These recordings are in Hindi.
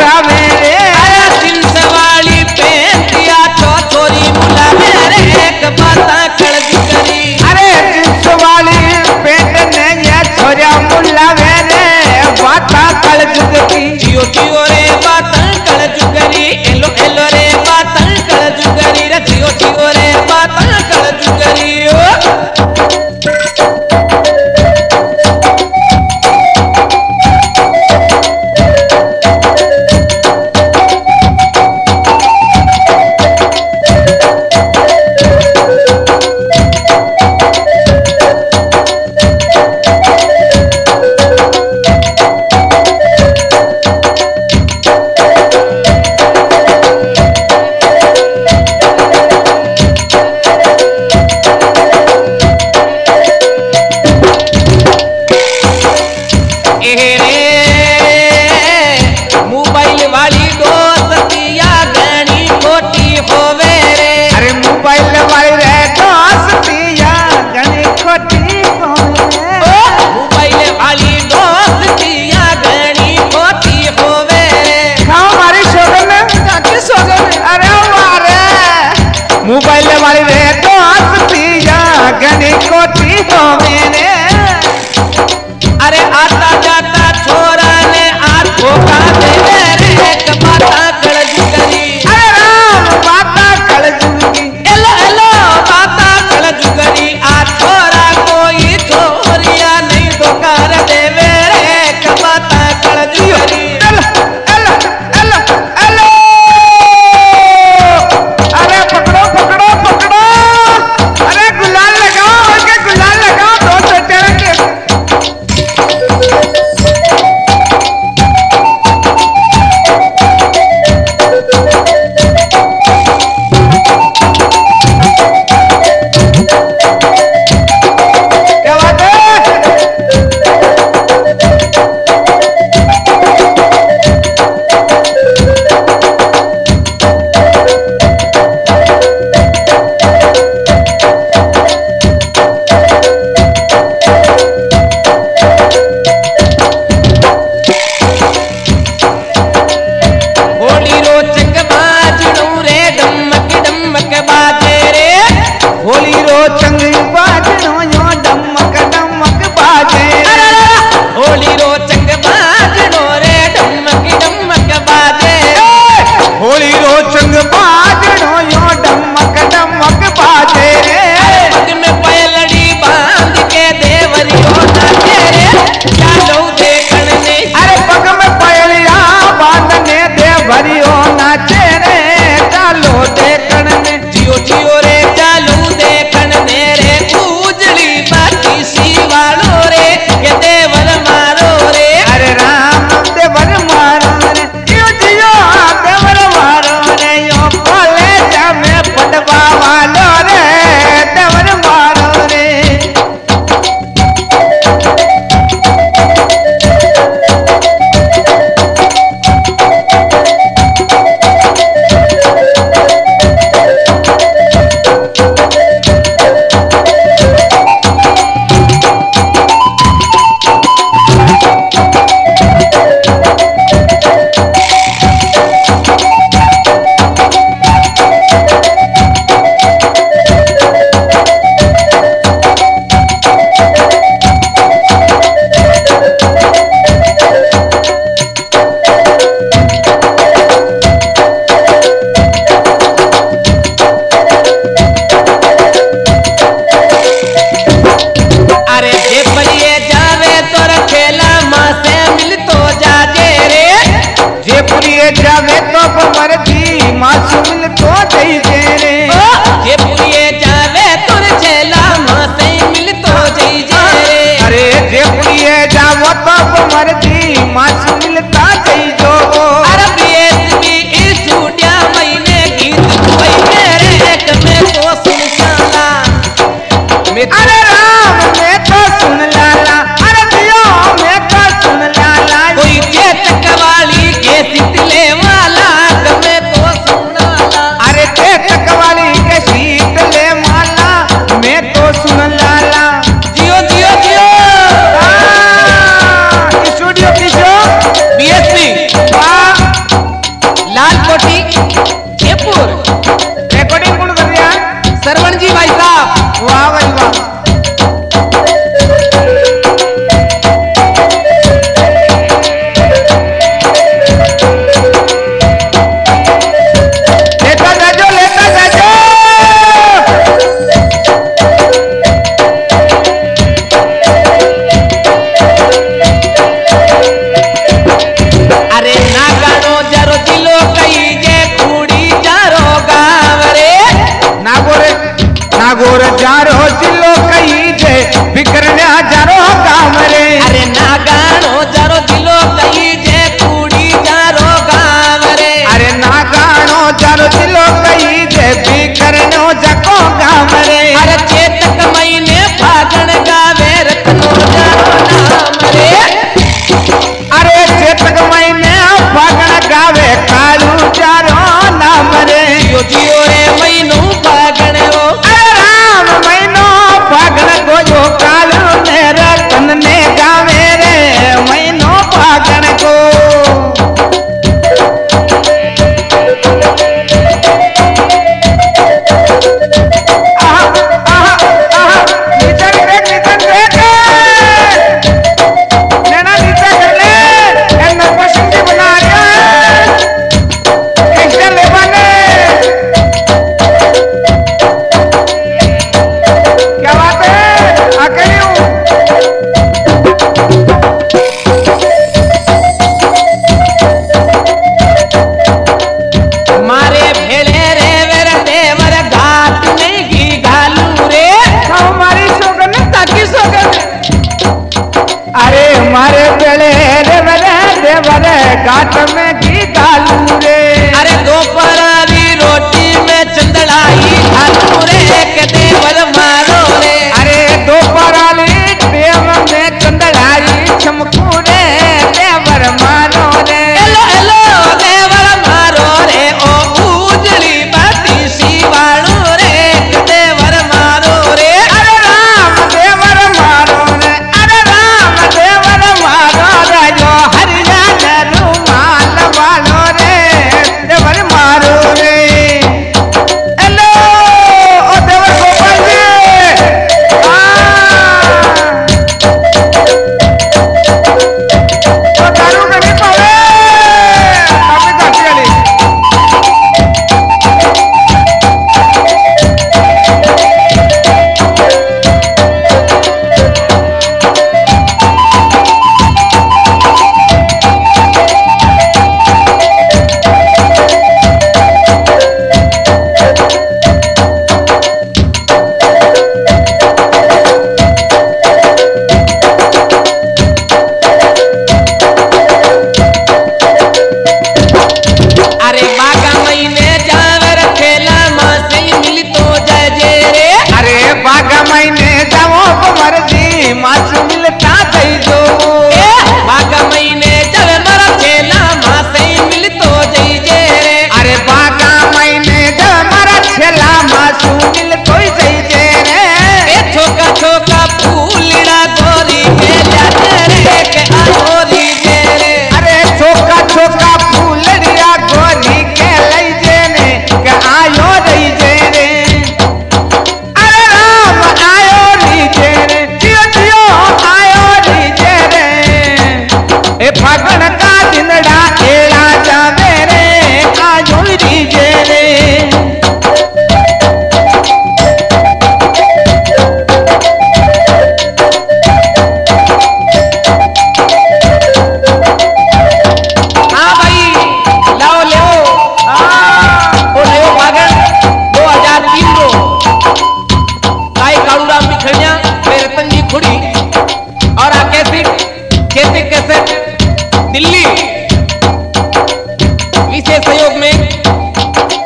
करावे रे। जींस वाली पेंटिया छोरी बुलावे रे एक बाता कड़ज करी। अरे जींस वाली पेंट ने ये छोरा बुलावे रे बाता कड़ज करी। जियो जियो रे बाता कड़ज करी एलो एलो रे बाता कड़ज करी रे जियो जियो रे बाता कड़ज करी। मोबाइल वाली रे दोस्ती या गनी कोठी हो मेरे। अरे आता जाता छोरा ने आंखों का दे रे एक बाता कड़ज करी। अरे राम बाता कड़ज की एलो एलो बाता कड़ज करी। आ छोरा कोई छोरिया नहीं दोकार दे रे एक बाता कड़ज करी। जावे तो मर्जी मासू मिल तो दई दे रे। ये पुरिये जावे तुर छेला मासे मिल तो जई जे रे। अरे जे पुरिये जावो तो मर्जी मासू मिलता जई जो। अरे बीएसबी स्टूडियो महीने गीत कोई मेरे एक में तो सुन साला। अरे राम में तो सुन लाला। अरे दियो में तो सुन लाला। कोई चेतक वाली के सितले वाला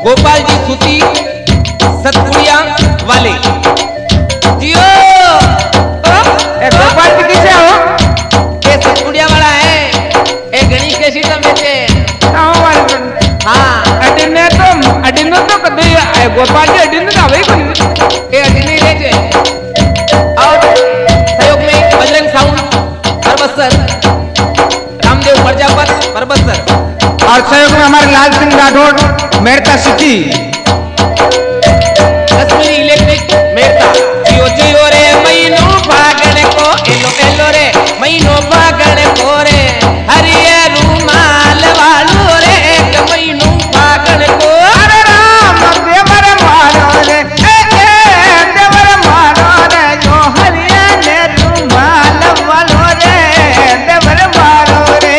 गोपाल जी सूती सतपुड़िया वाले जियो ए गोपाल जी किसे हो ये सतपुड़िया वाला है ये गणेश के सीटम बेचे हाँ अडिने तो कदे गोपाल जी अडिने तो आवे कोनी ये अडिने रेचे और सहयोग में बजरंग साउंड परबसर रामदेव प्रजापत परबसर और सहयोग में हमारे लाल सिंह राठौड़ मेरता सिटी कश्मीरी इलेक्ट्रिक मेरता जियो जियो रे महीनो फागण को एलो एलो रे महीनो फागण को रे हरिये रुमाल वालो रे एक महीनो फागण को अरे राम देवर मारो रे देवर मारो रे जो हरिया ने रुमाल वालो रे देवर मारो रे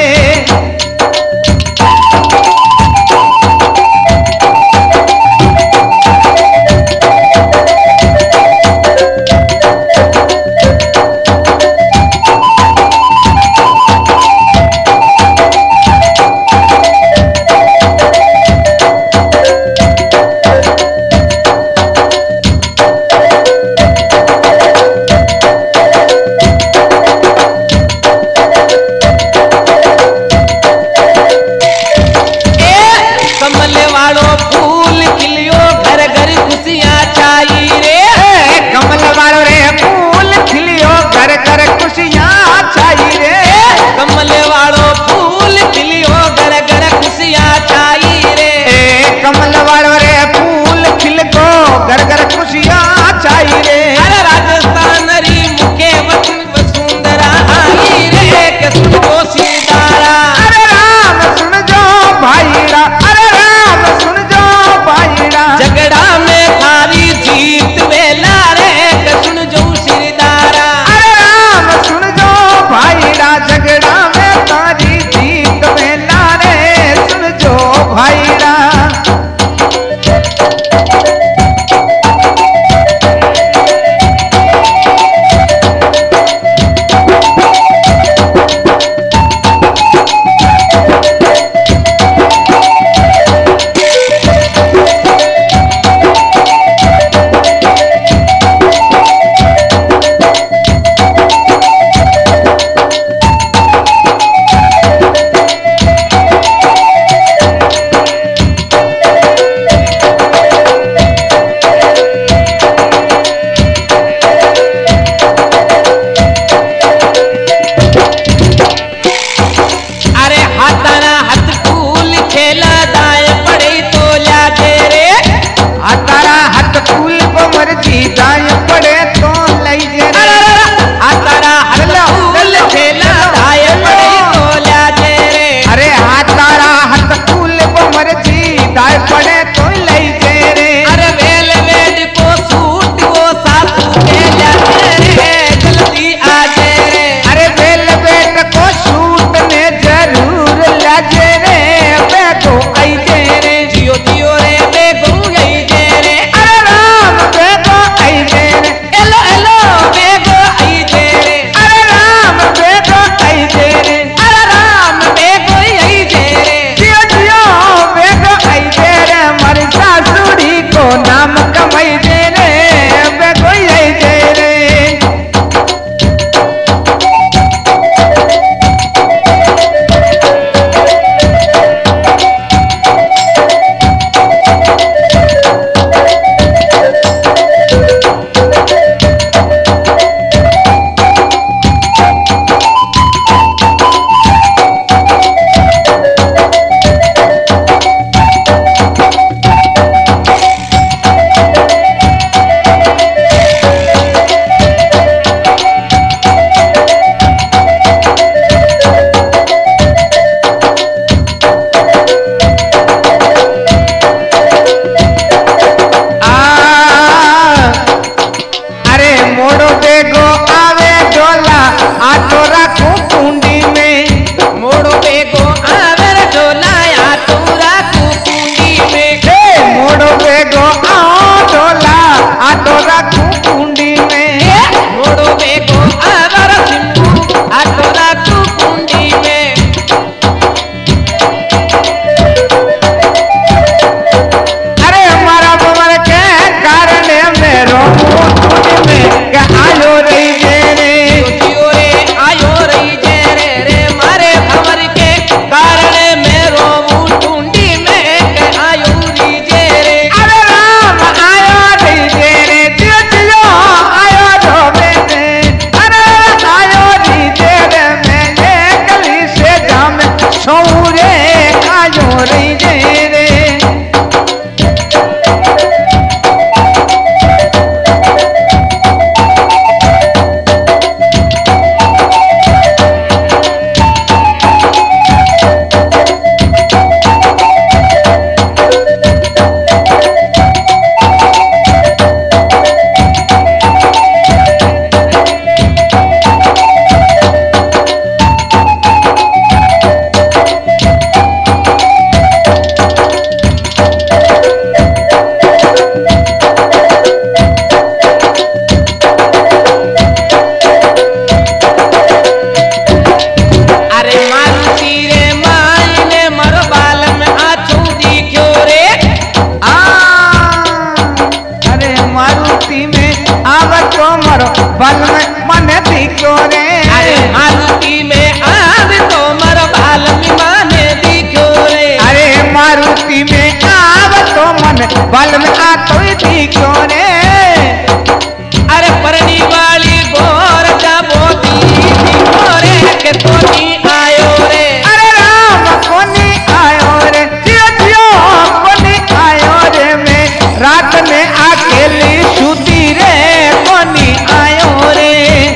बाल में आ तो थी क्यों रे अरे परनी वाली गोर जाबोती थी गोरे के तो नी आयो रे अरे राम कोनी आयो रे जियो जियो कोनी आयो रे मैं रात में अकेली सूती रे कोनी आयो रे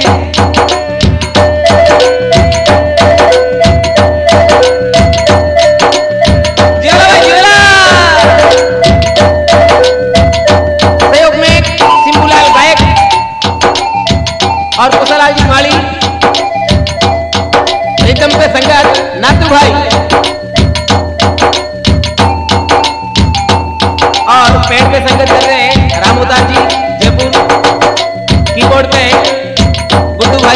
जियोला भाई जियोला सहयोग में सिंबूलाल गायक और कुशलाल जी माली एकदम पे संगत नातू भाई और पेड़ पे संगत कर रहे हैं रामोदार जी जयपुर कीबोर्ड पे गुड्डू भाई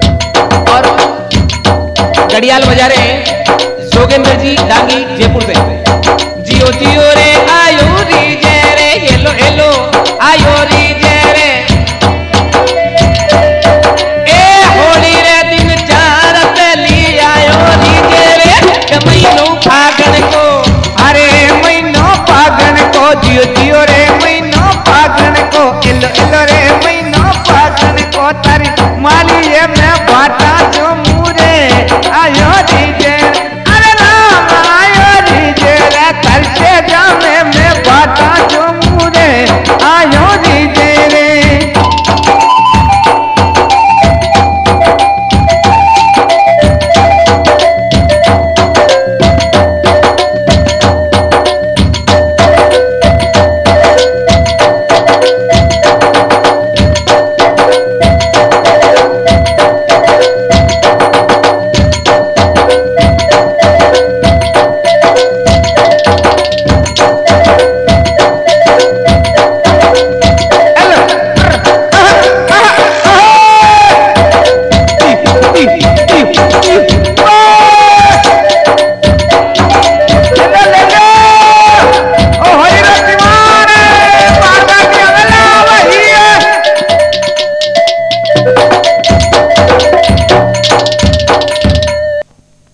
और घड़ियाल बजा रहे हैं जोगेंद्र जी डांगी जयपुर से